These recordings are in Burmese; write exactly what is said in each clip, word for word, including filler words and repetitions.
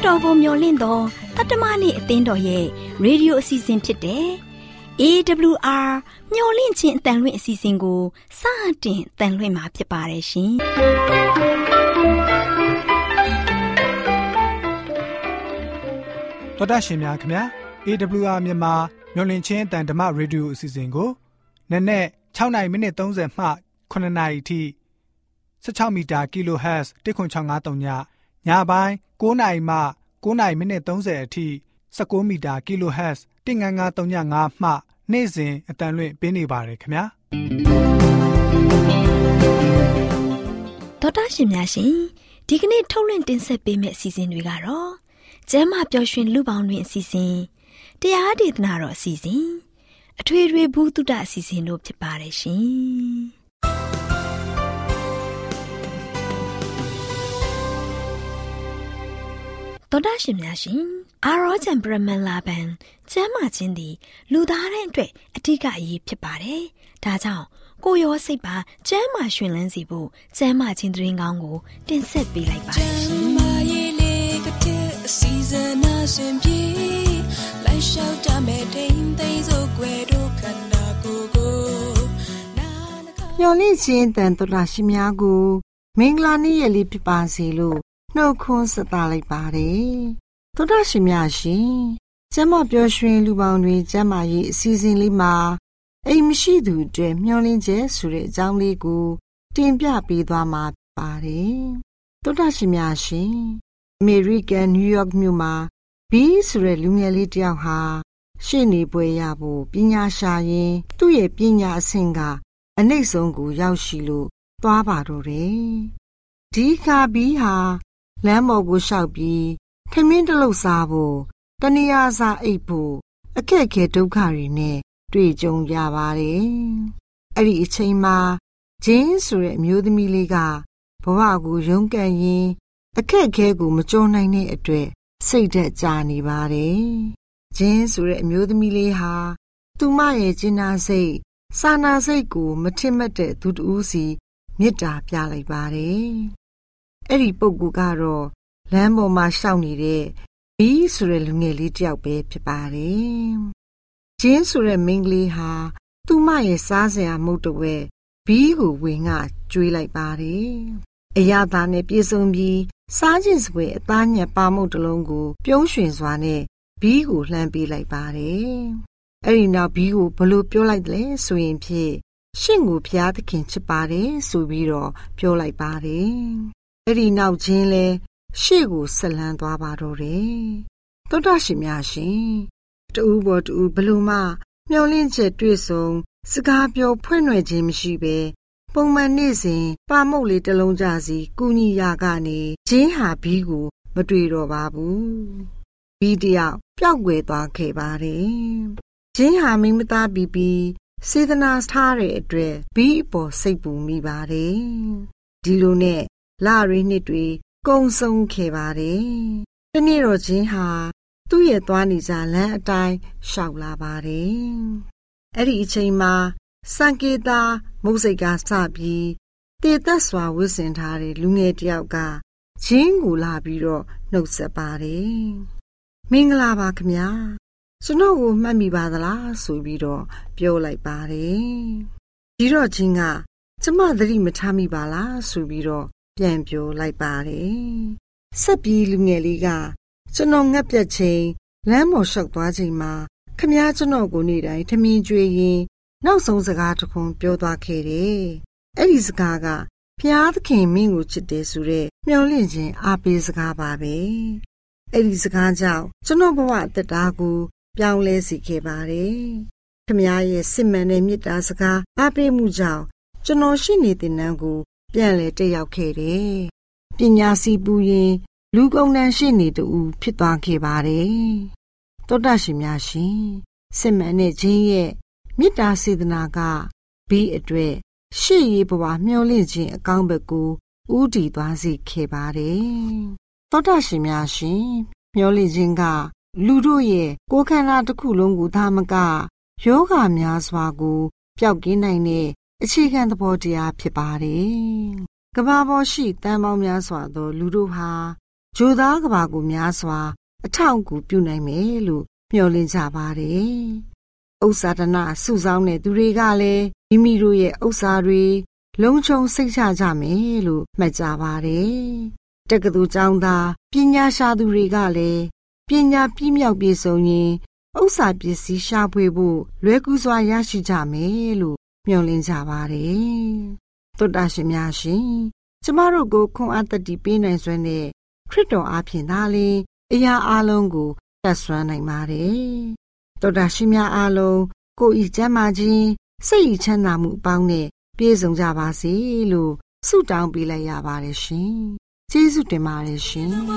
တော်ကိုမျှော်လင့်သောတတ္တမနေ့အသင်းတော်ရဲ့ရေဒီယိုအစီအစဉ်ဖြစ်တဲ့ အေး ဒဘလျူ အာ မျှော်လင့်ခြင်းအတန်လွင့်အစီအစဉ်ကိုစတင်တန်လွင့်မှာဖြစ်ပါတယ်ရှင်။တော်တာရှင်များခင်ဗျာ အေး ဒဘလျူ အာ မြန်မာမျှော်လင့်ခြင်းအတန်ဓမ္မရေဒီယိုအစီအစဉ်ကိုနက်နက်၆နာရီမိနစ်၃၀မှခုနှစ်နာရီထိ၁၆မီတာ kHz တစ်ခွန်၆ငါးသုံးညညပိုင်း၉နာရီမှ၉နာရီမိနစ်၃၀အထိ၁၉မီတာ kHz တစ်ငါးငါးသုံးညငါးမှနေ့စဉ်အတန်လွင့်ပေးနေပါတယ်ခင်ဗျာတော်တာရှင်များရှင်ဒီကနေ့ထုတ်လွှင့်တင်ဆက်ပေးမယ့်အစီအစဉ်တွေကတော့ကျမ်းမာပျော်ရွှင်လူပေါင်းတွင်အစီအစဉ်တရားဒေသနာတော်အစီအစဉ်အထွေထွေဘုဒ္ဓအစီအစဉ်တို့ဖြစ်ပါတယ်ရှင်တော်တာရှင်များရှင်အာရောချံပရမန်လာဘန်ကျမ်းမာခြင်းသည်လူသားတိုင်းအတွက်အထူးအရေးဖြစ်ပါတယ်ဒါကြောင့်ကိုယ်ရောစိတ်ပါကျမ်းမာရှင်လန်းစီဖို့ကျမ်းမာခြင်းသတင်းကောင်းကိုတင်ဆက်ပေးလိုက်ပါတယ်ရှင်စီဇနာရှင်ပြေလိုက်လျှောက်တမဲ့တိမ်သိမ်းစို့ွယ်တို့ခန္ဓာကိုယ်ကိုမျော်လင့်ခြင်းတန်တော်ရှိများကိုမင်္ဂလာနေ့ရက်လေးဖြစ်ပါစေလို့နှုတ်ခွန်းဆက်သလိုက်ပါတယ်တော်တော်ရှိများရှင်ကျမပျော်ရွှင်လူပေါင်းတွေကျမရေးအစီအစဉ်လေးမှာအိမ်မရှိသူတွေမျော်လင့်ခြင်းဆိုတဲ့အကြောင်းလေးကိုတင်ပြပေးသွားမှာပါတယ်တော်တော်ရှိများရှင်အမေရိကန်နယူးယောက်မြို့မှာဘီဆိုတဲ့လူငယ်လေးတယောက်ဟာရှေ့နေပွဲရဖို့ပညာရှာရင်သူ့ရဲ့ပညာအဆင့်ကအနှိမ့်ဆုံးကိုရောက်ရှိလို့သွားပါတော့တယ်။ဒီခါဘီဟာလမ်းပေါ်ကိုလျှောက်ပြီးထမင်းတလုပ်စားဖို့တနေရာစာအိပ်ဖို့အခက်အခဲဒုက္ခတွေနဲ့တွေ့ကြုံရပါတယ်။အဲ့ဒီအချိန်မှာဂျင်းဆိုတဲ့အမျိုးသမီးလေးကဘဝကိုရုန်းကန်ရင်းအခက်အခဲကိုမကျော်နိုင်တဲ့အတွက်စိတ်ဓာတ်ကျနေပါတယ်။ဂျင်းဆိုတဲ့အမျိုးသမီးလေးဟာသူမရဲ့ကျင်နာစိတ်စာနာစိတ်ကိုမထင်မှတ်တဲ့သူတဦးစီမေတ္တာပြလိုက်ပါတယ်။အဲ့ဒီပုဂ္ဂိုလ်ကတော့လမ်းပေါ်မှာရှောက်နေတဲ့ဘီဆိုတဲ့လူငယ်လေးတယောက်ပဲဖြစ်ပါတယ်။ဂျင်းဆိုတဲ့မိန်းကလေးဟာသူမရဲ့စားစရာမုတ်တဝဲဘီကိုဝင်ကကျွေးလိုက်ပါတယ်။အရာသားနဲ့ပြေဆုံးပြီးစားခြင်းစပွဲအသားညက်ပါမုတ်တလုံးကိုပြုံးရွှင်စွာနဲ့ဘီကိုလှမ်းပေးလိုက်ပါတယ်။အဲ့ဒီနောက်ဘီကိုဘလို့ပြောလိုက်တယ်ဆိုရင်ဖြင့်ရှင့်ကိုဘုရားသခင်ချစ်ပါတယ်ဆိုပြီးတော့ပြောလိုက်ပါတယ်။အဲ့ဒီနောက်ချင်းလဲရှေ့ကိုဆက်လန်းသွားပါတော့တယ်။သောတာရှင်များရှင်တူဘောတူဘလို့မှမျောလင့်ချက်တွေ့ဆုံစကားပြောဖွင့်ရွယ်ခြင်းမရှိပဲပုံမှန်နေ့စဉ်ပါမုတ်လေးတစ်လုံးကြစီကုညီရာကနေဂျင်းဟာဘီကိုမတွေ့တော့ပါဘူးဘီတယောက်ပျောက်ကွယ်သွားခဲ့ပါတယ်ဂျင်းဟာမိမသားပြီးပြီးစေတနာထားတဲ့အတွက်ဘီအပေါ်စိတ်ပူမိပါတယ်ဒီလိုနဲ့လရီနှစ်တွေကုံဆုံးခဲ့ပါတယ်တနေ့တော့ဂျင်းဟာသူ့ရဲ့သွားနေကြလမ်းအတိုင်းရှောက်လာပါတယ်အဲ့ဒီအချိန်မှာစံကေတာမုတ်စိတ်ကစပြီးတည်သက်စွာဝတ်ဆင်ထားတဲ့လူငယ်တယောက်ကဂျင်းကိုလာပြီးတော့နှုတ်ဆက်ပါတယ်မင်္ဂလာပါခင်ဗျာကျွန်တော်ကိုမှတ်မိပါသလားဆိုပြီးတော့ပြောလိုက်ပါတယ်ဒီတော့ဂျင်းကကျမသတိမထားမိပါလားဆိုပြီးတော့ပြန်ပြောလိုက်ပါတယ်ဆက်ပြီးလူငယ်လေးကကျွန်တော်ငတ်ပြတ်ချိန်လမ်းပေါ်လျှောက်သွားချိန်မှာခင်ဗျာကျွန်တော်ကိုနေ့တိုင်းထမင်းကျွေးရင်နောက်ဆုံးစကားတစ်ခုပြောသွားခဲ့တယ်။အဲ့ဒီစကားကဘုရားသခင်မင်းကိုချစ်တယ်ဆိုတဲ့မျှော်လင့်ခြင်းအားပေးစကားပါပဲ။အဲ့ဒီစကားကြောင့်ကျွန်တော်ဘဝအသက်တာကိုပြောင်းလဲစေခဲ့ပါတယ်။ခင်ဗျားရဲ့စစ်မှန်တဲ့မေတ္တာစကားအားပေးမှုကြောင့်ကျွန်တော်ရှိနေတဲ့နန်းကိုပြန်လဲတက်ရောက်ခဲ့တယ်။ပညာစီပူရင်လူကုန်တန်းရှိနေတူဖြစ်သွားခဲ့ပါတယ်။သောတာရှင်များရှင်စစ်မှန်တဲ့ခြင်းရဲ့မေတ္တာစေတနာကဘီအတွက်ရှေ့ရေးဘဝမျှော်လင့်ခြင်းအကောင်းဘက်ကိုဦးတည်သွားစေခဲ့ပါတယ်။သောတာရှင်များရှင်မျှော်လင့်ခြင်းကလူတို့ရဲ့ကိုယ်ခန္ဓာတစ်ခုလုံးကိုသာမကယောဂများစွာကိုပျောက်ကင်းနိုင်တဲ့အခြေခံသဘောတရားဖြစ်ပါတယ်။ကမ္ဘာပေါ်ရှိတန်ပေါင်းများစွာသောလူတို့ဟာဂျိုသားကဘာကိုများစွာအထောက်အကူပြုနိုင်မယ်လို့မျှော်လင့်ကြပါတယ်။ဥစ္စာဒနာစုဆောင်းတဲ့သူတွေကလည်းမိမိတို့ရဲ့ဥစ္စာတွေလုံခြုံစိတ်ချကြမယ်လို့မှတ်ကြပါတယ်။တက္ကသိုလ်ကျောင်းသားပညာရှာသူတွေကလည်းပညာပြည့်မြောက်ပြည့်စုံရင်ဥစ္စာပစ္စည်းရှာဖွေဖို့လွယ်ကူစွာရရှိကြမယ်လို့မျှော်လင့်ကြပါတယ်။သုတ္တရှင်များရှင်ကျမတို့ကိုခွန်အားတတိပေးနိုင်စွမ်းတဲ့ခရစ်တော်အားဖြင့်သာလျှင်အရာအလုံးကိုတတ်ဆွမ်းနိုင်ပါတယ်။သုတ္တရှင်များအားလုံးကိုယ်ဤကျမ်းမာခြင်းစိတ်ဤချမ်းသာမှုအပေါင်းနဲ့ပြည့်စုံကြပါစေလို့ဆုတောင်းပေးလိုက်ရပါတယ်ရှင်။ကျေးဇူးတင်ပါတယ်ရှင်။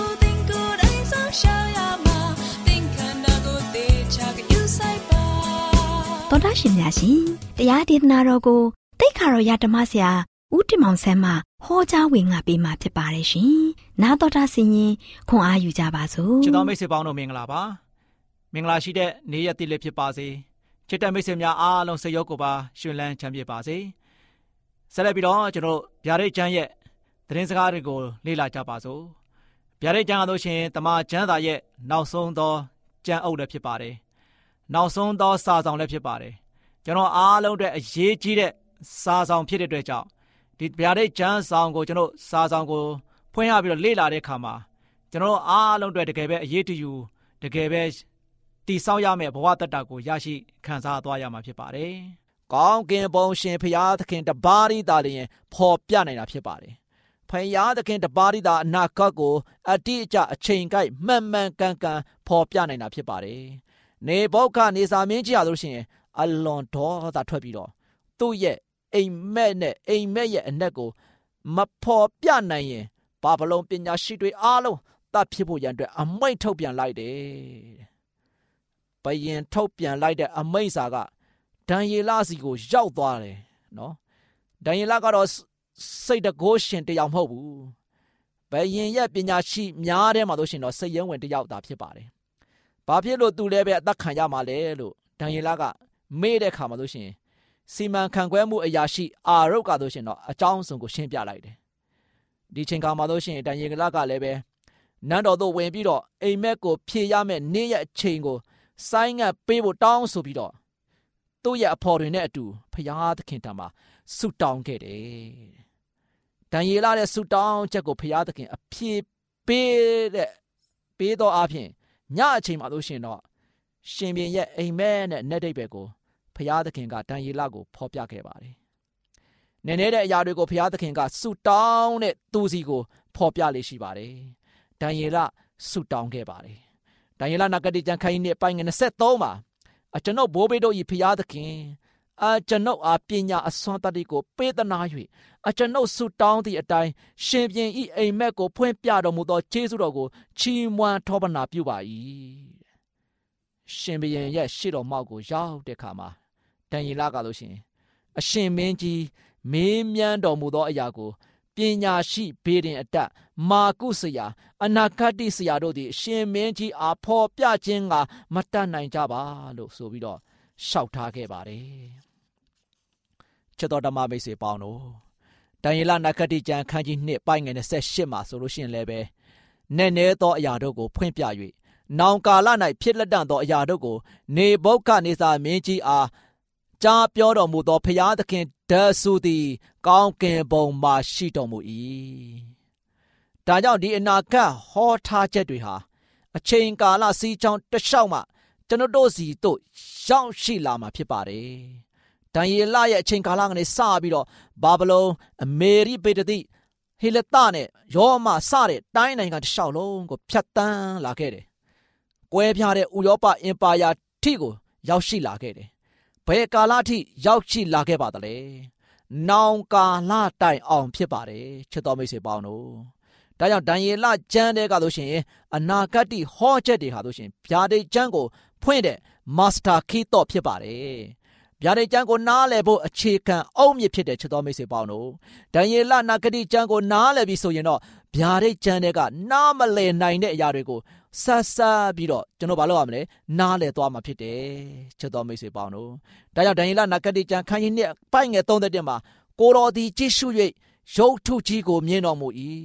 သောတာရှင်များရှင်တရားဒေသနာတော်ကိုတိတ်ခါတော်ရဓမ္မဆရာဦးတင်မောင်ဆန်းမှဟောကြားဝင်ငါပေးมาဖြစ်ပါတယ်ရှင်။နာတော်တာဆင်ရင်ခွန်အားယူကြပါစို့။ချစ်တော်မိတ်ဆွေပေါင်းတို့မင်္ဂလာပါ။မင်္ဂလာရှိတဲ့နေ့ရက်တည်းလေးဖြစ်ပါစေ။ချစ်တဲ့မိတ်ဆွေများအားလုံးစိတ်ရောကိုယ်ပါရှင်လန်းချမ်းမြေ့ပါစေ။ဆက်လက်ပြီးတော့ကျွန်တော်ဗျာဒိတ်ကျမ်းရဲ့သတင်းစကားတွေကိုလေ့လာကြပါစို့။ဗျာဒိတ်ကျမ်းကတော့ရှင်တမန်ကျမ်းစာရဲ့နောက်ဆုံးသောကျမ်းအုပ်လည်းဖြစ်ပါတယ်။နောက်ဆုံးသောစာဆောင်လည်းဖြစ်ပါတယ်။ကျွန်တော်အားလုံးအတွက်အရေးကြီးတဲ့စာဆောင်ဖြစ်တဲ့အတွက်ကြောင့်ဒီဗျာဒိတ်ကျမ်းဆောင်ကိုကျွန်တော်စာဆောင်ကိုဖွင့်ရပြီးတော့လေ့လာတဲ့အခါမှာကျွန်တော်အားလုံးအတွက်တကယ်ပဲအရေးတယူတကယ်ပဲတည်ဆောက်ရမယ့်ဘဝတတ္တကိုရရှိခံစားသွားရမှာဖြစ်ပါတယ်။ကောင်းကင်ဘုံရှင်ဖရာသခင်တပါးရီသာလျင်ဖော်ပြနိုင်တာဖြစ်ပါတယ်။ဖရာသခင်တပါးရီသာအနာဂတ်ကိုအတိအကျအချိန်ကိုက်မှန်မှန်ကန်ကန်ဖော်ပြနိုင်တာဖြစ်ပါတယ်။နေဗုခဒ်နေဇာမင်းကြီးရလို့ရှိရင်အလွန်ဒေါသထွက်ပြီးတော့သူ့ရဲ့အိမ်မက်နဲ့အိမ်မက်ရဲ့အနက်ကိုမဖော်ပြနိုင်ရင်ဘာဗလုန်ပညာရှိတွေအားလုံးတတ်ဖြစ်ဖို့ရန်အတွက်အမိန့်ထုတ်ပြန်လိုက်တယ်။ဘယင်ထုတ်ပြန်လိုက်တဲ့အမိန့်စာကဒံယေလစီကိုရောက်သွားတယ်နော်။ဒံယေလကတော့စိတ်တကိုးရှင်တယောက်မဟုတ်ဘူး။ဘယင်ရဲ့ပညာရှိများတဲ့မှာလို့ရှင်တော့စိတ်ရင်းဝင်တယောက်သာဖြစ်ပါတယ်။ဘာဖြစ်လို့သူလည်းပဲအသက်ခံရမှာလဲလို့ဒံယေလကမေးတဲ့ခါမှာလို့ရှင်စီမံခန့်ခွဲမှုအရာရှိအာရုတ်ကဆိုရှင်တော့အကြောင်းစုံကိုရှင်းပြလိုက်တယ်။ဒီချိန်ခါမှာဆိုရှင်ဒံယေလကလည်းပဲနန်းတော်သို့ဝင်ပြီးတော့အိမ်မက်ကိုဖြေရမယ့်နေ့ရက်အချိန်ကိုဆိုင်းငံ့ပေးဖို့တောင်းဆိုပြီးတော့သူ့ရဲ့အဖော်တွေနဲ့အတူဖရာသခင်ထံမှာဆုတောင်းခဲ့တယ်။ဒံယေလရဲ့ဆုတောင်းချက်ကိုဖရာသခင်အဖြေပေးတဲ့ပေးသောအဖြစ်ညအချိန်မှာဆိုရှင်တော့ရှင်ဘုရင်ရဲ့အိမ်မက်နဲ့နတ်ဒိဗ္ဗေကိုဖရာသခင်ကဒံယေလကိုဖော်ပြခဲ့ပါတယ်။နည်းနည်းတဲ့အရာတွေကိုဖရာသခင်ကဆုတောင်းတဲ့သူစီကိုဖော်ပြလေးရှိပါတယ်။ဒံယေလဆုတောင်းခဲ့ပါတယ်။ဒံယေလနဂတိကျမ်းခန်းကြီးနှစ်ပိုင်းငယ်၂၃မှာအကျွန်ုပ်ဘိုးဘေးတို့၏ဖရာသခင်အကျွန်ုပ်အားပညာအစွမ်းတတ္တိကိုပေးသနာ၍အကျွန်ုပ်ဆုတောင်းသည့်အတိုင်းရှင်ဘုရင်၏အိမ်မက်ကိုဖွင့်ပြတော်မူသောကျေးဇူးတော်ကိုချီးမွမ်းထောပနာပြုပါ၏။ရှင်ဘုရင်ရဲ့ရှေ့တော်မှောက်ကိုရောက်တဲ့အခါမှာဒံယေလကလို့ရှိရင်အရှင်မင်းကြီးမေးမြန်းတော်မူသောအရာကိုပညာရှိဘေးရင်အတတ်မာကုဆရာအနာဂတ်ဆရာတို့သည်အရှင်မင်းကြီးအားဖော်ပြခြင်းကမတတ်နိုင်ကြပါလို့ဆိုပြီးတော့ရှောက်ထားခဲ့ပါတယ်။ချစ်တော်ဓမ္မမိတ်ဆွေပေါင်းတို့ဒံယေလနဂတိကျမ်းခန်းကြီးနှစ်ပိုင်းငယ်၂၈မှာဆိုလို့ရှိရင်လည်းပဲနည်းနည်းသောအရာတို့ကိုဖွင့်ပြ၍နောင်ကာလ၌ဖြစ်လက်တန်သောအရာတို့ကိုနေဗုခဒ်နေဇာမင်းကြီးအားကြားပြောတော်မူသောဖရာသခင်တဆူသည်ကောင်းကင်ဘုံမှာရှိတော်မူ၏။ဒါကြောင့်ဒီအနာဂတ်ဟောထားချက်တွေဟာအချိန်ကာလစီးချောင်းတစ်လျှောက်မှကျွန်တော်တို့စီတို့ရောက်ရှိလာမှာဖြစ်ပါတယ်။ဒံယေလရဲ့အချိန်ကာလကနေစပြီးတော့ဘာဗလုန်အမေရိပေတတိဟေလသနဲ့ယောမစတဲ့တိုင်းနိုင်ငံတစ်လျှောက်လုံးကိုဖျက်ဆီးလာခဲ့တယ်။ကွဲပြားတဲ့ဥရောပအင်ပါယာထိကိုရောက်ရှိလာခဲ့တယ်။ဘယ်ကာလထိရောက်ရှိလာခဲ့ပါသလဲ။နောင်ကာလတိုင်အောင်ဖြစ်ပါတယ်ချစ်တော်မိတ်ဆွေပေါင်းတို့။ဒါကြောင့်ဒံယေလကျမ်းတဲ့ကဆိုရှင်အနာဂတ်ဟောချက်တွေဟာဆိုရှင်ဗျာဒိတ်ကျမ်းကိုဖွင့်တဲ့မာစတာခီတော့ဖြစ်ပါတယ်။ဗျာဒိတ်ကျမ်းကိုနားလည်ဖို့အခြေခံအုတ်မြစ်ဖြစ်တဲ့ချစ်တော်မိတ်ဆွေပေါင်းတို့။ဒံယေလနာဂတိကျမ်းကိုနားလည်ပြီးဆိုရင်တော့ဗျာဒိတ်ကျမ်းတွေကနားမလည်နိုင်တဲ့အရာတွေကိုဆက်ဆက်ပြီးတော့ကျွန်တော်ဘာလုပ်ရမလဲနားလည်သွားမှာဖြစ်တယ်ချစ်တော်မိတ်ဆွေပေါင်းတို့ဒါကြောင့်ဒံယေလနဂတိကျမ်းခန်းကြီးနှစ်ပိုင်းငယ်၃၁မှာကိုတော်သည်ကြည့်ရှု၍ရုပ်ထုကြီးကိုမြင်တော်မူ၏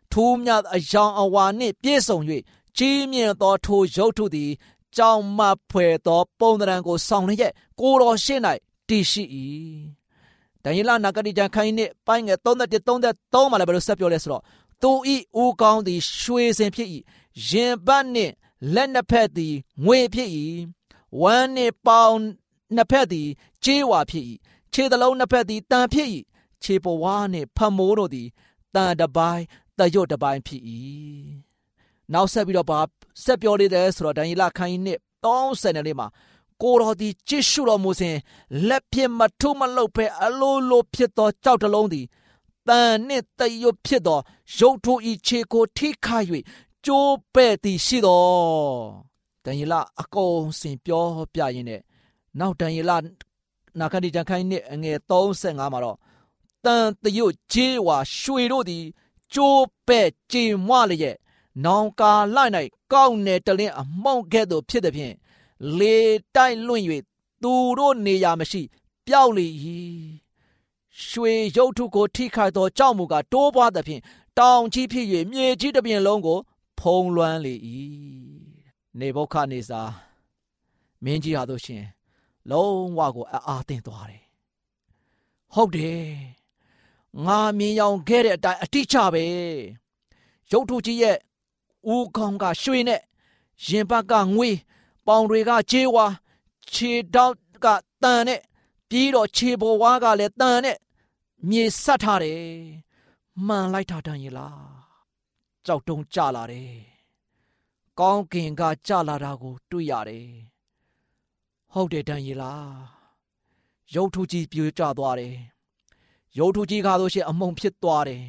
ထူးမြတ်အယောင်အဝါနှင့်ပြည့်စုံ၍ကြီးမြင့်သောထိုရုပ်ထုသည်ကြောင်မဖွယ်သောပုံသဏ္ဍာန်ကိုဆောင်လျက်ကိုယ်တော်ရှေ့၌တည်ရှိ၏ဒံယေလနဂတိကျမ်းခန်းကြီးနှင့်ပိုင်းငယ်သုံး၁ သုံး၃မှာလည်းဘယ်လိုဆက်ပြောလဲဆိုတော့သူ၏ဦးခေါင်းသည်ရွှေစင်ဖြစ်၏ရင်ပတ်နှင့်လက်နှစ်ဖက်သည်ငွေဖြစ်၏ဝမ်းနှင့်ပေါင်နှစ်ဖက်သည်ကြေးဝါဖြစ်၏ခြေသလုံးနှစ်ဖက်သည်တန်ဖြစ်၏ခြေပေါ်ဝါနှင့်ဖမိုးတို့သည်တန်တစ်ပိုင်းတရွတ်တစ်ပိုင်းဖြစ်၏နောက်ဆက်ပြီးတော့ဘာဆက်ပြောလေးတယ်ဆိုတော့ဒံယေလခန်းကြီးနှင့်သုံးဆယ်နဲ့လေးမှာကိုတော်သည်ကြည့်ရှုတော်မူစဉ်လက်ဖြင့်မထုမလှုပ်ဖဲအလိုလိုဖြစ်သောကြောက်တလုံးသည်တန်နှင့်တရွတ်ဖြစ်သောရုပ်ထု၏ခြေကိုထိခိုက်၍ကျိုးပဲ့သည်ရှိတော်ဒံယေလအကုန်စင်ပြောပြရင်းနဲ့နောက်ဒံယေလနာခတိကျမ်းခန်းကြီးအငယ်သုံး၅မှာတော့တန်တရွတ်ကြေးဝါရွှေတို့သည်ကျိုးပဲ့ကြည်မွလျက်နောင်ကာလိုက်၌ကောက်နယ်တလင်းအမှုန့်ကဲ့သို့ဖြစ်သည်ဖြင့်လေတိုက်လွင့်၍သူတို့နေရာမရှိပျောက်လေ၏ရွှေရုပ်ထုကိုထိခိုက်သောကြောင့်မူကားတိုးပွားသဖြင့်တောင်ကြီးဖြစ်၍မြေကြီးတစ်ပြင်လုံးကိုဖုံးလွှမ်းလေ၏နေဗုခဒ်နေဇာမင်းကြီးဟာတို့ရှင်လုံးဝကိုအအားသင့်သွားတယ်ဟုတ်တယ်ငါမြင်ရောင်ခဲ့တဲ့အတိုင်းအတိအကျပဲရုပ်ထုကြီးရဲ့ဦးခေါင်းကရွှေနဲ့ရင်ဘတ်ကငွေပေါင်တွေကကြေးဝါခြေတောက်ကတန်နဲ့ပြီးတော့ခြေပေါ်ဝါးကလည်းတန်နဲ့မြေဆက်ထားတယ်မှန်လိုက်တာတန်ရလားကြောက်တုံးကြလာတယ်ကောင်းကင်ကကြလာတာကိုတွေ့ရတယ်ဟုတ်တယ်တန်ရလားရုပ်ထုကြီးပြိုကျသွားတယ်ရုပ်ထုကြီးကားလို့ရှိရင်အမုံဖြစ်သွားတယ်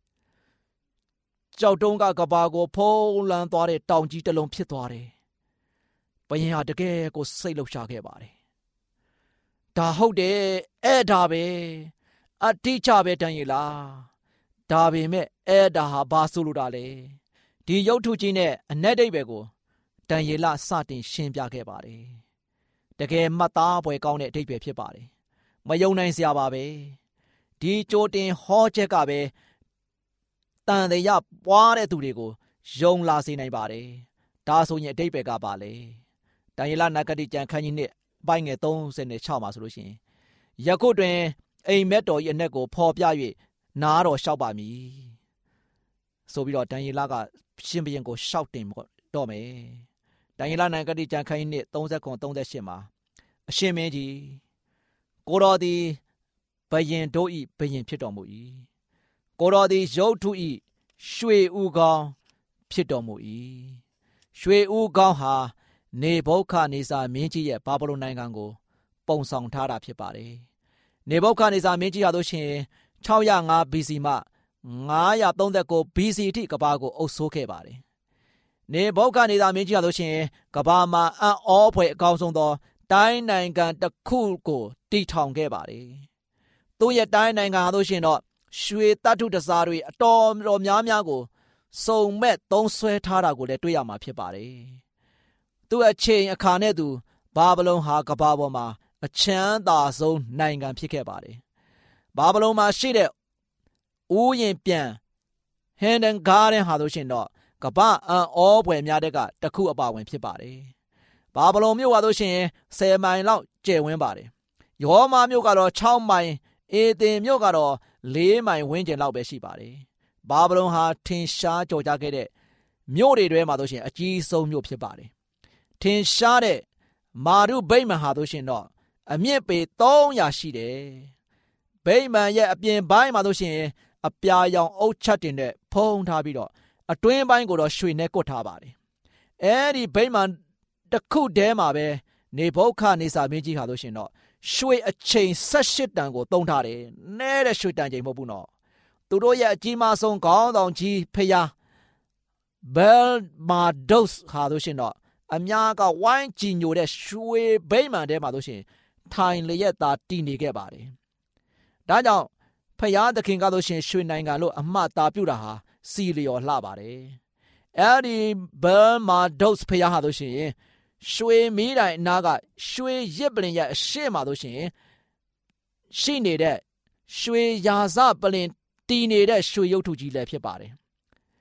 ကြောက်တုံးကကဘာကိုဖုံးလန်းသွားတဲ့တောင်ကြီးတစ်လုံးဖြစ်သွားတယ်ဘယင်ဟာတကယ်ကိုစိတ်လှုပ်ရှားခဲ့ပါတယ်ဒါဟုတ်တယ်အဲ့ဒါပဲအတိအကျပဲတန်ရလားဒါပေမဲ့အဲ့ဒါဟာဘာဆိုလိုတာလဲဒီရုပ်ထုကြီးနဲ့အနက်ဒိဗ္ဗေကိုတန်ရလစတင်ရှင်းပြခဲ့ပါတယ်တကယ်မှတ်သားဖွယ်ကောင်းတဲ့အဓိပ္ပာယ်ဖြစ်ပါတယ်မယုံနိုင်စရာပါပဲဒီကြိုတင်ဟောချက်ကပဲတန်တရားပွားတဲ့သူတွေကိုယုံလာစေနိုင်ပါတယ်ဒါဆိုရင်အဓိပ္ပာယ်ကပါလေဒံယေလနဂတိကျမ်းခန်းကြီးနှစ်ပိုင်းငယ်သုံး၆မှာဆိုလို့ရှိရင်ယခုတွင်အိမ်မက်တော်၏အနက်ကိုဖော်ပြ၍နားတော်လျှောက်ပါမည်ဆိုပြီးတော့ဒံယေလကရှင်ဘုရင်ကိုလျှောက်တင်တော့မယ်ဒံယေလနဂတိကျမ်းခန်းကြီးနှစ်၃၇ ၃၈မှာအရှင်မင်းကြီးကိုတော်သည်ဘုရင်တို့၏ဘုရင်ဖြစ်တော်မူ၏ကိုတော်သည်ရုပ်ထု၏ရွှေဥကောင်းဖြစ်တော်မူ၏ရွှေဥကောင်းဟာနေဗုခဒ်နေဇာမင်းကြီးရဲ့ဘာဗလုန်နိုင်ငံကိုပုံဆောင်ထားတာဖြစ်ပါတယ်နေဗုခဒ်နေဇာမင်းကြီးဟာတို့ရှင်၆၀၅ ဘီ စီ မှ၅၃၉ ဘီ စီ အထိကမ္ဘာကိုအုပ်စိုးခဲ့ပါတယ်နေဗုခဒ်နေဇာမင်းကြီးဟာတို့ရှင်ကမ္ဘာမှာအံ့ဩဖွယ်အကောင်းဆုံးသောတိုင်းနိုင်ငံတစ်ခုကိုတည်ထောင်ခဲ့ပါတယ်သူ့ရဲ့တိုင်းနိုင်ငံဟာတို့ရှင်တော့ရွှေတတ္ထုတစားတွေအတော်တော်များများကိုစုံမဲ့သုံးဆွဲထားတာကိုလည်းတွေ့ရမှာဖြစ်ပါတယ်သူ့အချိန်အခါနဲ့သူဘာဗလုန်ဟာကမ္ဘာပေါ်မှာအချမ်းသာဆုံးနိုင်ငံဖြစ်ခဲ့ပါတယ်ဘာဗလုန်မှာရှိတဲ့ဥယျာဉ်ပြန်ဟန်ဒန်ဂါဒန်ဟာတို့ရှင်တော့ကမ္ဘာအံ့ဩဖွယ်များတဲ့ကတခုအပါဝင်ဖြစ်ပါတယ်ဘာဗလုန်မြို့ဟာတို့ရှင်ဆယ်မိုင်လောက်ကျယ်ဝန်းပါတယ်ယောမမြို့ကတော့၆မိုင်အေသင်မြို့ကတော့လေးမိုင်ဝန်းကျင်လောက်ပဲရှိပါတယ်ဘာဗလုန်ဟာထင်ရှားကြော်ကြားခဲ့တဲ့မြို့တွေထဲမှာတို့ရှင်အကြီးဆုံးမြို့ဖြစ်ပါတယ်ထင်ရှားတဲ့မာရုဗိမာန်ဟာတို့ရှင်တော့အမြင့်ပေသုံးရာရှိတယ်ဗိမာန်ရဲ့အပြင်ပိုင်းမှာတို့ရှင်အပြာရောင်အုတ်ချက်တင်နဲ့ဖုံးထားပြီးတော့အတွင်းပိုင်းကိုတော့ရွှေနဲ့ကွတ်ထားပါတယ်အဲဒီဗိမာန်တစ်ခုတည်းမှာပဲနေဗုခဒ်နေဇာမင်းကြီးဟာတို့ရှင်တော့ရွှေအချိန်၁၈တန်ကိုသုံးထားတယ်နဲတဲ့ရွှေတန်ချိန်မဟုတ်ဘူးနော်သူတို့ရဲ့အကြီးမားဆုံးခေါင်းဆောင်ကြီးဖယားဘဲလ်မာဒုတ်ဟာတို့ရှင်တော့အများကဝိုင်းကြည်ညိုတဲ့ရွှေဗိမာန်ထဲမှာတို့ရှင်ထိုင်လျက်သာတည်နေခဲ့ပါတယ်ဒါကြောင့်ဖယားသခင်ကတို့ရှင်ရွှေနိုင်ငံလို့အမှတ်သားပြုတာဟာစီလျော်လှပါတယ်အဲဒီဘဲလ်မာဒုတ်ဖယားဟာတို့ရှင်ရွှေမီးတိုင်အနာကရွှေရစ်ပလင်ရဲ့အရှိမှာတို့ရှင်ရှိနေတဲ့ရွှေရာဇပလင်တည်နေတဲ့ရွှေရုပ်ထုကြီးလည်းဖြစ်ပါတယ်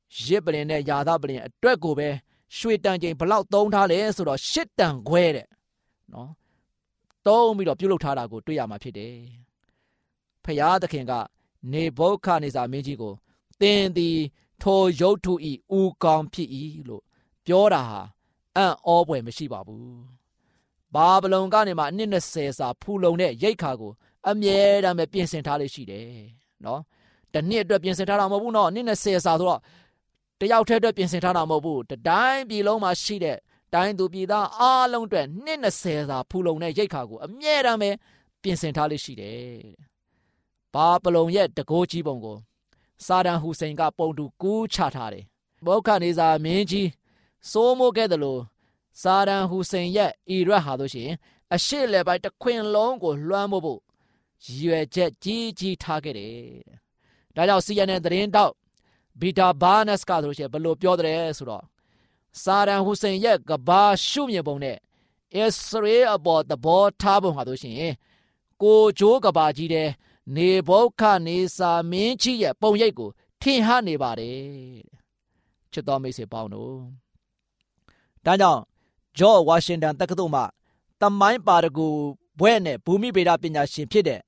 ရစ်ပလင်နဲ့ယာသပလင်အတွက်ကိုပဲရွှေတန်ချိန်ဘလောက်သုံးထားလဲဆိုတော့ရှစ်တန်ခွဲတဲ့နော်သုံးပြီးတော့ပြုတ်လုထားတာကိုတွေ့ရမှာဖြစ်တယ်ဖျားသခင်ကနေဗုခဒ်နေဇာမင်းကြီးကိုသင်သည်ထိုရုပ်ထုဤဦးကောင်းဖြစ်၏လို့ပြောတာဟာအံ့ဩဖွယ်မရှိပါဘူးဘာဗလုန်ကနေမှအနှစ်၂၀စာဖူလုံတဲ့ရိတ်ခါကိုအမြဲတမ်းပဲပြင်ဆင်ထားလေးရှိတယ်နော်တနှစ်အတွက်ပြင်ဆင်ထားတာမဟုတ်ဘူးနော်အနှစ်၂၀စာဆိုတော့တယောက်တည်းအတွက်ပြင်ဆင်ထားတာမဟုတ်ဘူးတတိုင်းပြည်လုံးမှာရှိတဲ့တိုင်းသူပြည်သားအားလုံးအတွက်နှစ်၂၀စာဖူလုံတဲ့ရိတ်ခါကိုအမြဲတမ်းပဲပြင်ဆင်ထားလေးရှိတယ်ဘာဗလုန်ရဲ့တကိုးကြီးပုံကိုစာဒန်ဟူစိန်ကပုံတူကူးချထားတယ်ဗုခဒ်နေဇာမင်းကြီးစိုးမိုးခဲ့တယ်လို့စာဒန်ဟူစိန်ရဲ့အီရတ်ဟာလို့ရှိရင်အရှေ့လေပိုင်းတစ်ခွင်လုံးကိုလွှမ်းမိုးဖို့ရည်ရွယ်ချက်ကြီးကြီးထားခဲ့တယ်ဒါကြောင့် စီ အန် အန် သတင်းတောက်ဘီတာဘာနက်စ်ကဆိုလို့ရှိရင်ဘယ်လိုပြောတယ်ဆိုတော့စာဒန်ဟူစိန်ရဲ့ကဘာရှုမြင်ပုံနဲ့အစ္စရေးအပေါ်သဘောထားပုံဟာလို့ရှိရင်ကိုဂျိုးကဘာကြီးတဲ့နေဗုခဒ်နေဇာမင်းကြီးရဲ့ပုံရိပ်ကိုထင်ဟနေပါတယ်ချစ်တော်မိတ်ဆွေပေါင်းတို့ဒါကြောင့်ဂျော့ဝါရှင်တန်တက္ကသိုလ်မှသမိုင်းပါရဂူဘွဲ့နဲ့ဘူမိဗေဒပညာရှင်ဖြစ်တဲ့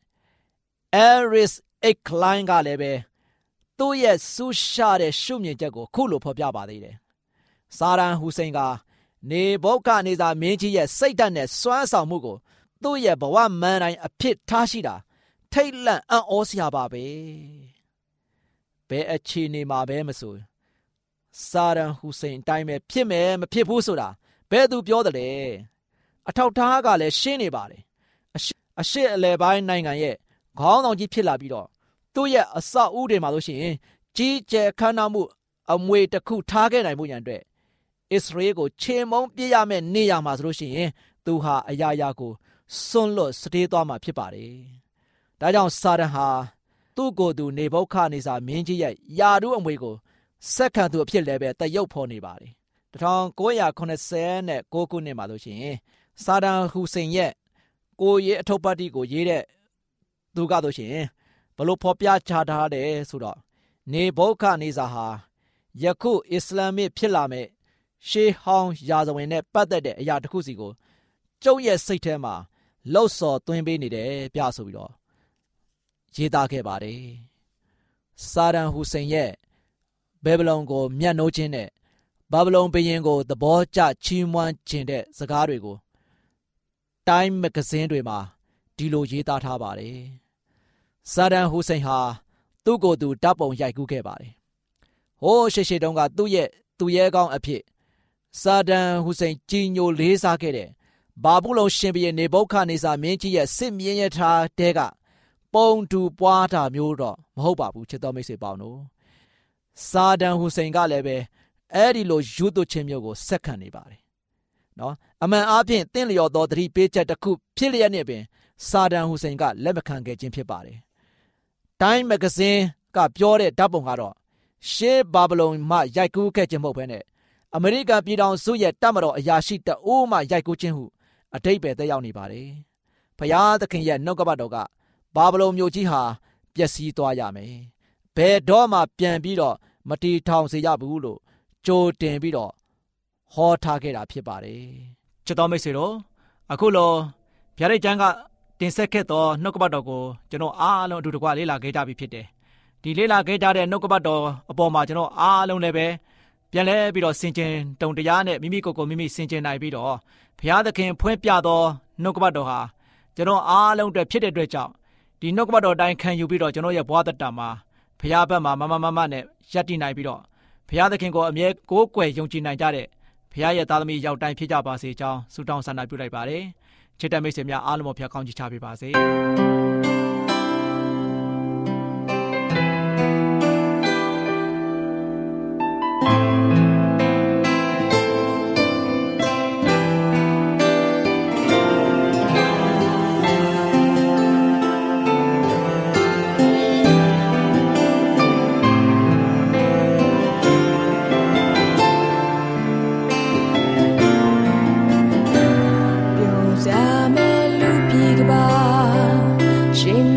Eris Ekline ကလည်းပဲသူ့ရဲ့ဆူရှာတဲ့ရှုမြင်ချက်ကိုခုလိုဖော်ပြပါသေးတယ်စာဒန်ဟူစိန်ကနေဗုခဒ်နေဇာမင်းကြီးရဲ့စိတ်ဓာတ်နဲ့စွမ်းဆောင်မှုကိုသူ့ရဲ့ဘဝမှန်တိုင်းအဖြစ်ထားရှိတာထိတ်လန့်အံ့ဩစရာပါပဲဘယ်အခြေအနေမှာပဲမဆိုစာဒန်ဟူစိန်အတိုင်းပဲဖြစ်မယ်မဖြစ်ဘူးဆိုတာဘယ်သူပြောတယ်လဲအထောက်ထားကလည်းရှင်းနေပါတယ်အရှေ့အလယ်ပိုင်းနိုင်ငံရဲ့ခေါင်းဆောင်ကြီးဖြစ်လာပြီးတော့သူ့ရဲ့အဆောက်အဦတွေမှာလို့ရှိရင်ကြီးကျယ်ခမ်းနားမှုအမွေတစ်ခုထားခဲ့နိုင်မှုရန်အတွက်အစ္စရေးကိုချေမှုန်းပြစ်ရမယ့်နေရာမှာဆိုလို့ရှိရင်သူဟာအရာရာကိုစွန့်လွတ်စတေးသွားမှာဖြစ်ပါတယ်ဒါကြောင့်စာဒန်ဟာသူ့ကိုယ်သူနေဗုခဒ်နေဇာမင်းကြီးရဲ့ယာဒူးအမွေကိုစက္ကန့်သူအဖြစ်လည်းပဲတရုပ်ဖော်နေပါတယ်၁၉၇၉ခုနှစ်မှာလို့ရှိရင်စာဒန်ဟူစိန်ရဲ့ကိုရေးအထုပ်ပတ်တိကိုရေးတဲ့သူကလို့ရှိရင်ဘလို့ဖော်ပြချထားတယ်ဆိုတော့နေဗုခဒ်နေဇာဟာယခုအစ္စလာမစ်ဖြစ်လာမဲ့ရှေးဟောင်းရာဇဝင်နဲ့ပတ်သက်တဲ့အရာတစ်ခုစီကိုကျုပ်ရဲ့စိတ်ထဲမှာလှုပ်ဆော်သွင်းပေးနေတယ်ပြဆိုပြီးတော့ရေးသားခဲ့ပါတယ်စာဒန်ဟူစိန်ရဲ့ဘေဘလုံကိုမျက်နှိုးခြင်းနဲ့ဘာဗလုန်ဘုရင်ကိုသဘောကျချီးမွမ်းခြင်းတဲ့စကားတွေကိုတိုင်းမဂဇင်းတွေမှာဒီလိုရေးသားထားပါတယ်စာဒန်ဟူစိန်ဟာသူ့ကိုယ်သူဓာတ်ပုံရိုက်ကူးခဲ့ပါတယ်ဟိုးရှေ့ရှေ့တုန်းကသူ့ရဲ့သူရဲကောင်းအဖြစ်စာဒန်ဟူစိန်ကြီးညိုလေးစားခဲ့တဲ့ဘာဗုလုန်ရှင်ဘုရင်နေဗုခဒ်နေဇာမင်းကြီးရဲ့စစ်မြင်းရထားတဲကပုံတူပွားတာမျိုးတော့မဟုတ်ပါဘူးချစ်တော်မိတ်ဆွေပေါင်းတို့စာဒန်ဟူစိန်ကလည်းပဲအဲ့ဒီလိုယူသွချင်းမျိုးကိုစက္ကန့်နေပါတယ်နော်အမှန်အားဖြင့်တင့်လျော်သောသတိပေးချက်တစ်ခုဖြစ်လျက်နဲ့ပင်စာဒန်ဟူစိန်ကလက်မခံခဲ့ခြင်းဖြစ်ပါတယ်တိုင်းမဂဇင်းကပြောတဲ့ဓာတ်ပုံကတော့ရှေးဘာဗလုန်မှရိုက်ကူးခဲ့ခြင်းမဟုတ်ဘဲနဲ့အမေရိကန်ပြည်ထောင်စုရဲ့တပ်မတော်အရာရှိတအိုးမှရိုက်ကူးခြင်းဟုအတိတ်ပဲသက်ရောက်နေပါတယ်ဖျားသခင်ရဲ့နှုတ်ကပတ်တော်ကဘာဗလုန်မြို့ကြီးဟာပျက်စီးသွားရမယ်ဘယ်တော့မှပြန်ပြီးတော့မတီထောင်စေရဘူးလို့ကြိုတင်ပြီးတော့ဟောထားခဲ့တာဖြစ်ပါတယ်ချစ်တော်မိတ်ဆွေတို့အခုလောဗျာဒိတ်ကျမ်းကတင်ဆက်ခဲ့သောနှုတ်ကပတ်တော်ကိုကျွန်တော်အားလုံးအတူတကွလေ့လာခဲ့ကြပြီဖြစ်တယ်ဒီလေ့လာခဲ့ကြတဲ့နှုတ်ကပတ်တော်အပေါ်မှာကျွန်တော်အားလုံးလည်းပဲပြန်လဲပြီးတော့ဆင်ခြင်တုံတရားနဲ့မိမိကိုယ်ကိုမိမိဆင်ခြင်နိုင်ပြီးတော့ဘုရားသခင်ဖွင့်ပြသောနှုတ်ကပတ်တော်ဟာကျွန်တော်အားလုံးအတွက်ဖြစ်တဲ့အတွက်ကြောင့်ဒီနှုတ်ကပတ်တော်အတိုင်းခံယူပြီးတော့ကျွန်တော်ရဲ့ဘဝတတမှာဘုရားဘက်မှာမမမမနဲ့ရပ်တည်နိုင်ပြီးတော့ဘုရားသခင်ကိုအမြဲကိုးကွယ်ယုံကြည်နိုင်ကြတဲ့ဘုရားရဲ့သားသမီးရောက်တိုင်းဖြစ်ကြပါစေကြောင်းဆုတောင်းဆန္ဒပြုလိုက်ပါတယ်ချစ်တဲ့မိတ်ဆွေများအားလုံးကိုဖျက်ကောင်းချီးချပေးပါစေရှင်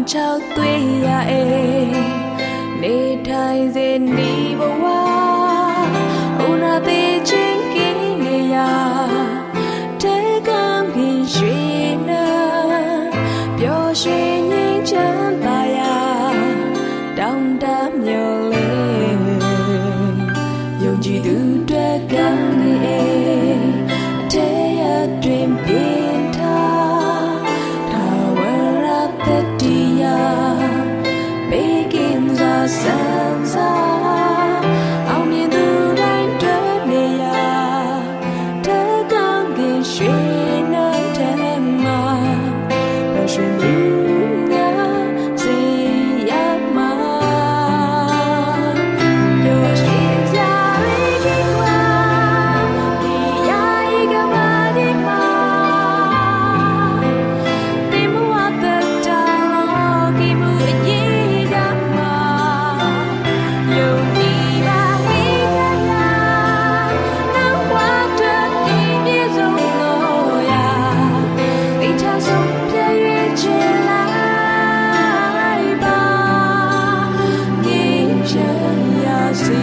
ချောက်သွေးရအေနေထိုင်စေနေဘဝဦးနာသေးချင်းကင်းနေရတဲကံကင်းရွှေနာပျော်ရွှင်ငြိမ်းချမ်းသာယာတောင်းတမျှော်လင့်ယုံကြည်သူတွေကံနေအထက်ရတွင်ပြင်းထားထာဝရတတိယဘေးကင်းစွာဆန်းစားအောင်မြင်သူတိုင်းတွေ့နေရတဲ့ကံကင်းရွှေနေတဲ့မှာပျော်ရွှင်မှုများစေရမှာပျော်ရွှင်ကြရည်ကွာဒီယာယီကမာဒီမှာတိမဝတ်တဲ့တာလောကီမှုအရေးကမှာယုံကြည်ပါဟိကလာနောက်ဝတ်တဲ့ဒီမြေဆုံးလို့ရအိချဆုံးပြည့်ရဲ့ချင်လိုက်ပါငြိမ်းချမ်းရစေ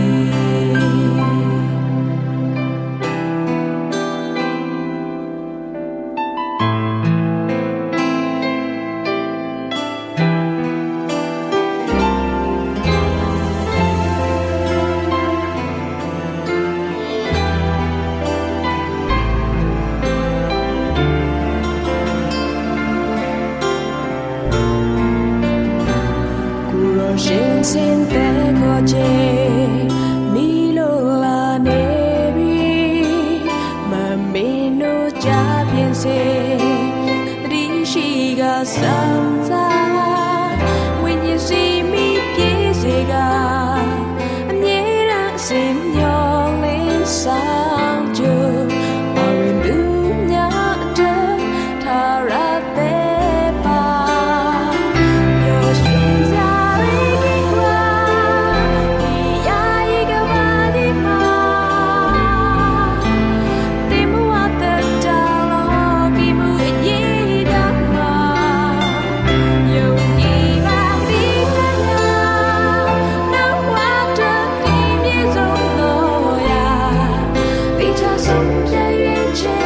ကိုရောရှင်စင်တဲ့ကိုချေမီလိုလာနေပြီမမင်းတို့ကြပြင်းစေတတိရှိကစမ်းစားဝိညာဉ်စီမိပြေစေကအမြဲတမ်းစင်မျောလင်းဆောင်ကြအဝင်သူများတဲ့ထာရတဲ့ပါပျော်ရွှင်ကြရည်ကွာဒီယာယီကမာဒီမှာတိမဝတ်တဲ့တာလောကီမှုအရေးကမှာယုံကြည်ပါဒီကလာနောက်ဝတ်တဲ့ဒီမြေဆုံးလို့ရတိချဆုံးပြည့်ရဲ့ချေ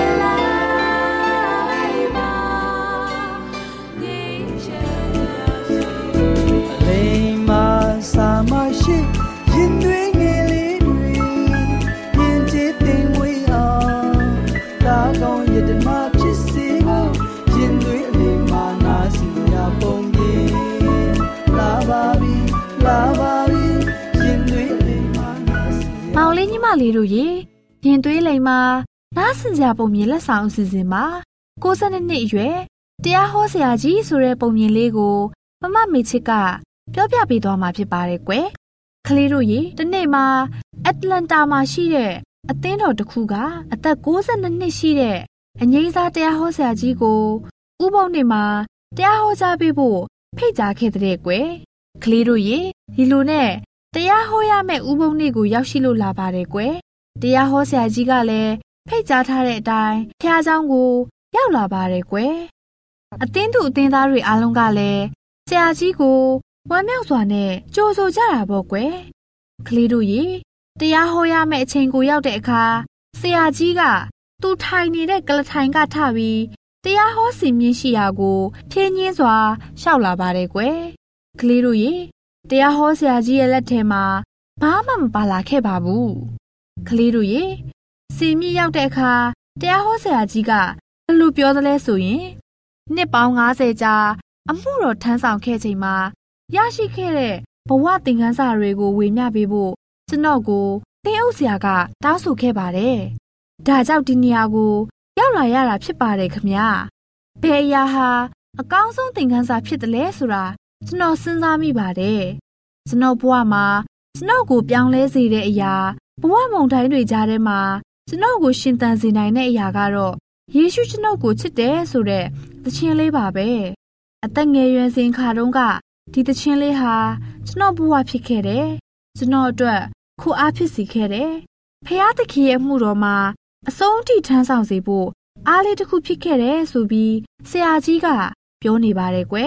လိုက်ပါငြိမ်းချမ်းရစေလိမ္မာစာမရှိရင်သွေးငယ်လေးတွေရင်ကျေးသိမ်ဝေးအောင်တာကောင်းရတနာဖြစ်စေဖို့ရင်သွေးအလိမ္မာနာစီရပုံကြီးလာပါပြီလာပါပြီရင်သွေးအလိမ္မာနာစီရမောင်လေးညီမလေးတို့ရေရင်သွေးလိမ်မှာနားဆင်စရာပုံမြင်လက်ဆောင်အစီအစဉ်မှာကိုးဆယ်နှစ်အရွယ်တရားဟောဆရာကြီးဆိုတဲ့ပုံမြင်လေးကိုမမမေချစ်ကပြောပြပေးသွားမှာဖြစ်ပါတယ်ကွယ်ကလေးတို့ရေဒီနေ့မှာအတ္တလန်တာမှာရှိတဲ့အသင်းတော်တစ်ခုကအသက်ကိုးဆယ်နှစ်ရှိတဲ့အငိမ့်စားတရားဟောဆရာကြီးကိုဥပုံနေ့မှာတရားဟောကြားပေးဖို့ဖိတ်ကြားခဲ့တဲ့ကွယ်ကလေးတို့ရေဒီလိုနဲ့တရားဟောရမယ့်ဥပုံနေ့ကိုရောက်ရှိလို့လာပါတယ်ကွယ်တရားဟောဆရာကြီးကလည်းဖိတ်ကြားထားတဲ့အတိုင်းဖျားเจ้าကိုရောက်လာပါတယ်ကွယ်အသင်းသူအသင်းသားတွေအားလုံးကလည်းဆရာကြီးကိုဝမ်းမြောက်စွာနဲ့ကြိုဆိုကြတာပေါ့ကွယ်ကလေးတို့ရေတရားဟောရမယ့်အချိန်ကိုရောက်တဲ့အခါဆရာကြီးကသူထိုင်နေတဲ့ကလထိုင်ကထပြီးတရားဟောစီမြင့်ရှိရာကိုဖြင်းညင်းစွာရှောက်လာပါတယ်ကွယ်ကလေးတို့ရေတရားဟောဆရာကြီးရဲ့လက်ထဲမှာဘာမှမပါလာခဲ့ပါဘူးကလေးတို့ရေစီမြင့်ရောက်တဲ့အခါတရားဟောဆရာကြီးကဘယ်လိုပြောသလဲဆိုရင်နှစ်ပေါင်းငါးဆယ်ကြာအမှုတော်ထမ်းဆောင်ခဲ့ချိန်မှာရရှိခဲ့တဲ့ဘဝသင်ခန်းစာတွေကိုဝေမျှပေးဖို့ကျွန်တော်ကိုသင်အုပ်ဆရာကတောင်းဆိုခဲ့ပါတယ်။ဒါကြောင့်ဒီနေရာကိုရောက်လာရတာဖြစ်ပါတယ်ခင်ဗျာ။ဘယ်အရာဟာအကောင်းဆုံးသင်ခန်းစာဖြစ်တယ်လဲဆိုတာကျွန်တော်စဉ်းစားမိပါတယ်။ကျွန်တော်ဘဝမှာကျွန်တော်ကိုပြောင်းလဲစေတဲ့အရာဘဝမုန်တိုင်းတွေကြားထဲမှာကျွန်တော်ကိုရှင်သန်စေနိုင်တဲ့အရာကတော့ယေရှုကျွန်တော်ကိုချစ်တယ်ဆိုတဲ့သခြင်းလေးပါပဲအသက်ငယ်ရွယ်စဉ်ခါတုန်းကဒီသခြင်းလေးဟာကျွန်တော်ဘဝဖြစ်ခဲ့တယ်ကျွန်တော်အတွက်ခုအားဖြစ်စေခဲ့တယ်ဖခင်သခင်ရဲ့အမှုတော်မှာအဆုံးထိထမ်းဆောင်စေဖို့အားလေးတစ်ခုဖြစ်ခဲ့တယ်ဆိုပြီးဆရာကြီးကပြောနေပါတယ်ကွယ်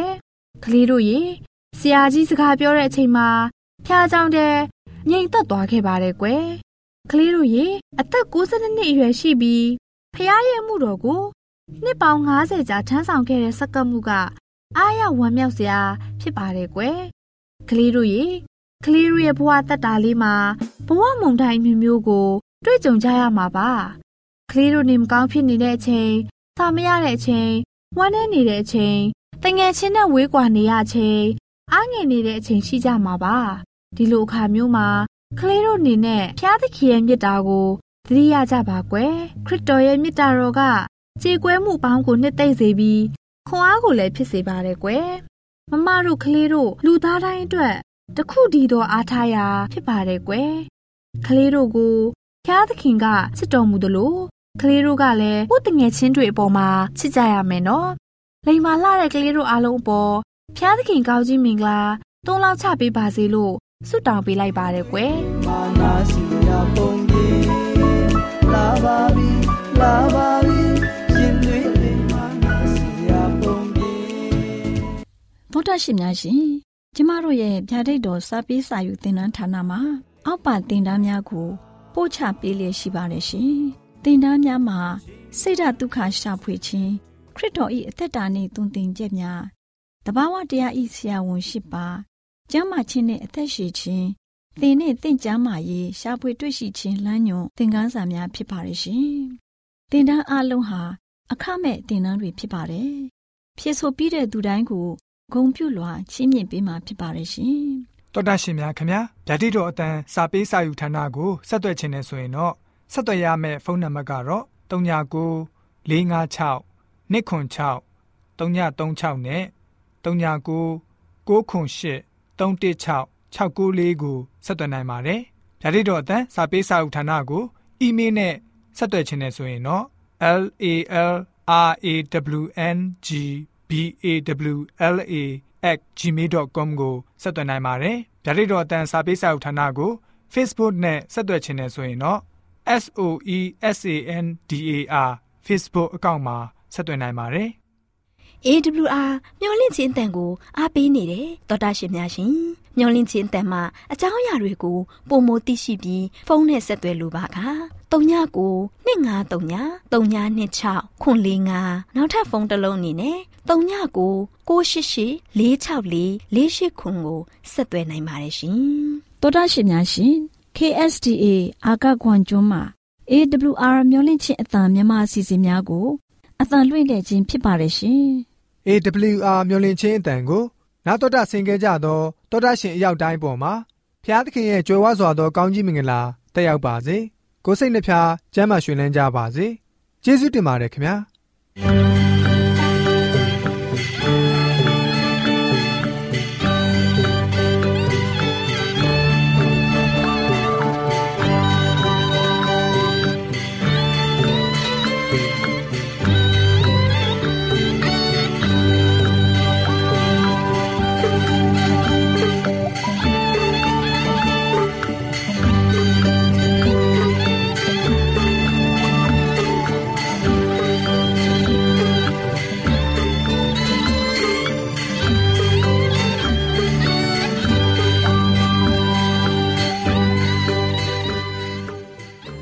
ကလေးတို့ရေဆရာကြီးစကားပြောတဲ့အချိန်မှာဖျားကြောင်တဲ့ငြိမ်သက်သွားခဲ့ပါတယ်ကွယ်ကလေးတို့ရေအသက်ကိုးဆယ်နှစ်အရွယ်ရှိပြီးဖျားရဲ့မှုတော်ကိုနှစ်ပေါင်း၅၀ကြာထမ်းဆောင်ခဲ့တဲ့စက္ကမှုကအားရဝမ်းမြောက်စရာဖြစ်ပါတယ်ကွယ်ကလေးတို့ရေကလေးတို့ရဲ့ဘဝတက်တာလေးမှာဘဝမုန်တိုင်းမျိုးမျိုးကိုတွေ့ကြုံကြရမှာပါကလေးတို့နေမကောင်းဖြစ်နေတဲ့အချိန်စာမရတဲ့အချိန်ဝမ်းနည်းနေတဲ့အချိန်တငယ်ချင်းနဲ့ဝေးကွာနေရချိန်အားငယ်နေတဲ့အချိန်ရှိကြမှာပါဒီလိုအခါမျိုးမှာကလေးတို့နေနဲ့ဖျားသခင်ရဲ့မြတ်တာကိုသတိရကြပါကွယ်ခရစ်တော်ရဲ့မြတ်တာတော်ကကြေကွဲမှုပေါင်းကိုနှစ်သိမ့်စေပြီးခွန်အားကိုလည်းဖြစ်စေပါတယ်ကွယ်မမတို့ကလေးတို့လူသားတိုင်းအတွက်တခုတည်းသောအားထားရာဖြစ်ပါတယ်ကွယ်ကလေးတို့ကိုဖျားသခင်ကချစ်တော်မူသလိုကလေးတို့ကလည်းကိုယ်တငယ်ချင်းတွေအပေါ်မှာချစ်ကြရမယ်နော်လိမ္မာလှတဲ့ကလေးတို့အားလုံးအပေါ်ဖျားသခင်ကောင်းကြီးမင်္ဂလာသုံးလောက်ချပေးပါစေလို့ဆုတောင်းပေးလိုက်ပါတယ်ကွယ်မာနာစီယာပုံပြေလာပါပြီလာပါပြီရှင်တွေလေးမာနာစီယာပုံပြေသောတာရှင်များရှင်ကျမတို့ရဲ့ဗျာဒိတ်တော်စာပေးစာယူသင်တန်းဌာနမှာအောက်ပါသင်တန်းများကိုပို့ချပေးလျက်ရှိပါတယ်ရှင်သင်တန်းများမှာစိတ်ဓာတ်ဒုက္ခရှာဖွေခြင်းခရစ်တော်၏အသက်တာနှင့်သွန်သင်ချက်များတဘာဝတရားဤဆရာဝန်ရှိပါကျမ်းမာခြင်းနှင့်အသက်ရှည်ခြင်းသင်နှင့်သင်ကျမ်းမာရေးရှာဖွေတွေ့ရှိခြင်းလမ်းညွန်သင်ခန်းစာများဖြစ်ပါရဲ့ရှင်သင်တန်းအလုံးဟာအခမဲ့သင်တန်းတွေဖြစ်ပါတယ်ဖြည့်ဆို့ပြီးတဲ့သူတိုင်းကိုဂုဏ်ပြုလွှာချီးမြှင့်ပေးမှာဖြစ်ပါရဲ့ရှင်တော်တာရှင်များခင်ဗျာဓာတိတော်အတန်းစာပေးစာယူဌာနကိုဆက်သွယ်ခြင်းနဲ့ဆိုရင်တော့ဆက်သွယ်ရမယ့်ဖုန်းနံပါတ်ကတော့၃၉၉၄၅၆၂ခွန်၆၃၃၆နဲ့၃၉၉၉ခွန်၈၃၁၆၆၉လေးကိုဆက်သွင်းနိုင်ပါတယ်။ဓာတိတော်အတန်းစာပေးစာဥထာဏာကိုအီးမေးလ်နဲ့ဆက်သွယ်ခြင်းနဲ့ဆိုရင်တော့ l a l r a w n g b a w l a at gmail dot com ကိုဆက်သွင်းနိုင်ပါတယ်။ဓာတိတော်အတန်းစာပေးစာဥထာဏာကို Facebook နဲ့ဆက်သွယ်ခြင်းနဲ့ဆိုရင်တော့ S O E S A N D A R Facebook အကောင့်မှာဆက်သွင်းနိုင်ပါတယ်။အေး ဒဘလျူ အာ မျော်လင့်ခြင်းအတန်ကိုအားပေးနေတယ်သောတာရှင်များရှင်မျော်လင့်ခြင်းအတန်မှာအကြောင်းအရာတွေကိုပုံမသိရှိပြီးဖုန်းနဲ့ဆက်သွယ်လိုပါက၃ညကို၂၅၃ည၃ည၂၆ခွန်၄၅နောက်ထပ်ဖုန်းတစ်လုံးအနေနဲ့၃ညကို၉၈၈၄၆၄၄၈ခွန်ကိုဆက်သွယ်နိုင်ပါတယ်ရှင်သောတာရှင်များရှင် K S D A အာကခွန်ကျွန်းမှာ A W R မျော်လင့်ခြင်းအတန်မြန်မာအစီအစဉ်များကိုအတန်လွှင့်တဲ့ခြင်းဖြစ်ပါတယ်ရှင် A W R မျော်လင့်ခြင်းအတန်ကိုနာတော်တာဆင် gay ကြသောတောတာရှင်အရောက်တိုင်းပေါ်မှာဖျားသခင်ရဲ့ကြွယ်ဝစွာသောကောင်းကြီးမင်္ဂလာတက်ရောက်ပါစေကိုယ်စိတ်နှဖျားကျမ်းမာရွှင်လန်းကြပါစေကျေးဇူးတင်ပါတယ်ခင်ဗျာ